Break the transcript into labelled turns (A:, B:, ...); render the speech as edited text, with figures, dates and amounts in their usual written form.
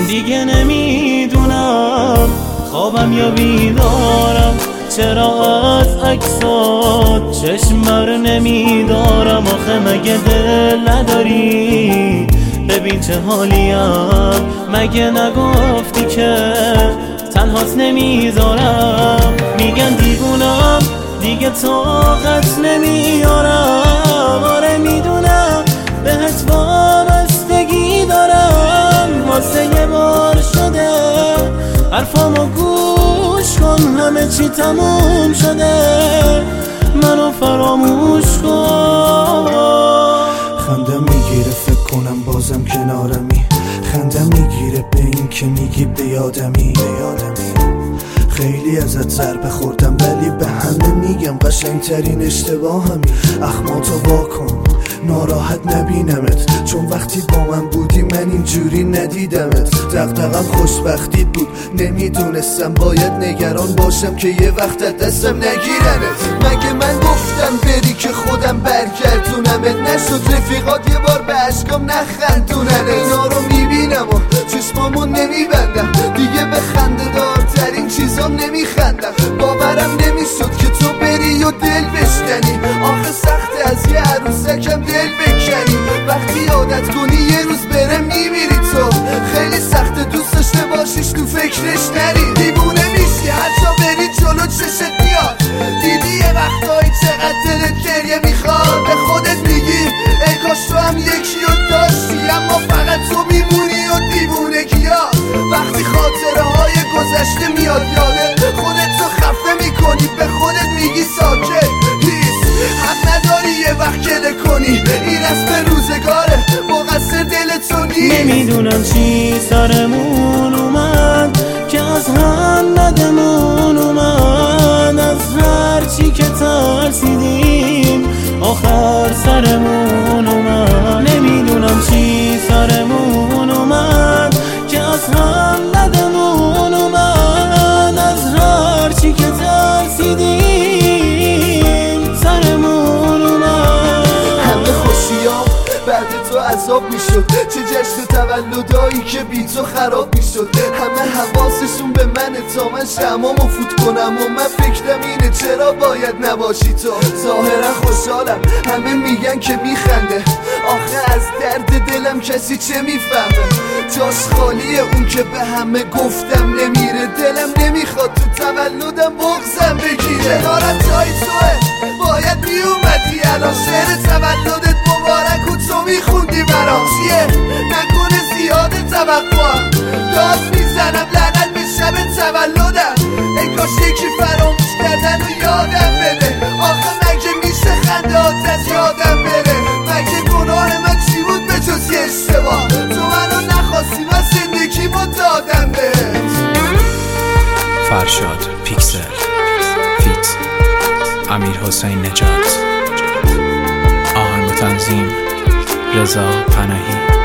A: دیگه نمیدونم خوابم یا بیدارم، چرا از عکسات چشم بر نمیدارم. آخه مگه دل نداری ببین چه حالیم، مگه نگفتی که تنهات نمیذارم. میگن دیوونم دیگه طاقت نمیارم، آره میدونم بهت وابستگی دارم. واسه یه بار شده حرفامو گوش کن، همه چی تموم شده، منو فراموش کن.
B: خندم میگیره فکر کنم بازم کنارمی، خندم میگیره به این که میگی بیادمی. خیلی ازت ضربه خوردم ولی به همه میگم قشنگترین اشتباهمی. اخماتو واکن ناراحت نبینمت، چون وقتی با من بودی من اینجوری ندیدمت. دغدغم خوشبختی بود، نمیدونستم باید نگران باشم که یه وقت از دستم نگیرنت. مگه من گفتم بری که خودم برگردونمت؟ نشد رفیقات یه بار به عشقم نخندونن. اینا رو میبینم و چشمامو نمیبندم، دیگه به خنده دارترین چیزام نمیخندم. باورم نمیشد که تو بری و دل بشکنی، آخه سخته از یه عروسکم دل بکنی. وقتی عادت کنی یه روز بره میمیری تو، خیلی سخته دوست داشته باشیش تو فکرش نری. دیوونه میشی حتی بری جلو چشت میاد، دیدی یه وقتایی چقدر دلت گریه میخواد. به خودت میگی ای کاش تو هم یکی رو داشتی، اما فقط تو میمونی و دیوونگیات. وقتی خاطره های گذشته میاد یاده، خودت تو خفه میکنی، به خودت میگی ساکت هیس. حق نداری یه وقت گله کنی، این رسم روزگاره، مقصر دل تو نیست.
A: نمیدونم چی سرمون اومد که از هم بدمون اومد، از هر چی که ترسیدیم آخر سرمون اومد. نمیدونم چی سرمون اومد که از هم بدمون اومد، از هر چی که ترسیدیم سرمون اومد.
B: همه خوشیام بعد تو عذاب میشد، چه جشن تولدایی که بی تو خراب میشد. همه حواسشون به منه تا من شمامو فوت کنم و من فکرم اینه چرا باید نباشی تو. ظاهرا خوشحالم همه میگن که میخنده، آخه از درد دلم کسی چه میفهمه. جاش خالیه اون که به همه گفتم نمیره، دلم نمیخواد تو تولدم بغضم بگیره. کنارم جای توه باید میومدی الان، شعر تولدت مبارک و تو میخوندی برام. چیه نکنه زیاده توقعم، داد میزنم لعنت به شب تولدم. ای کاش یکی فراموش کردن و یادم بده، آخه مگه میشه خندهات از یادم بره؟ مگه گناه من چی بود به جز یه اشتباه؟ تو منو نخواستی من زندگیمو دادم بهت.
C: فرشاد پیکسل فیت امیر حسین نجات، آهنگ و تنظیم رضا پناهی.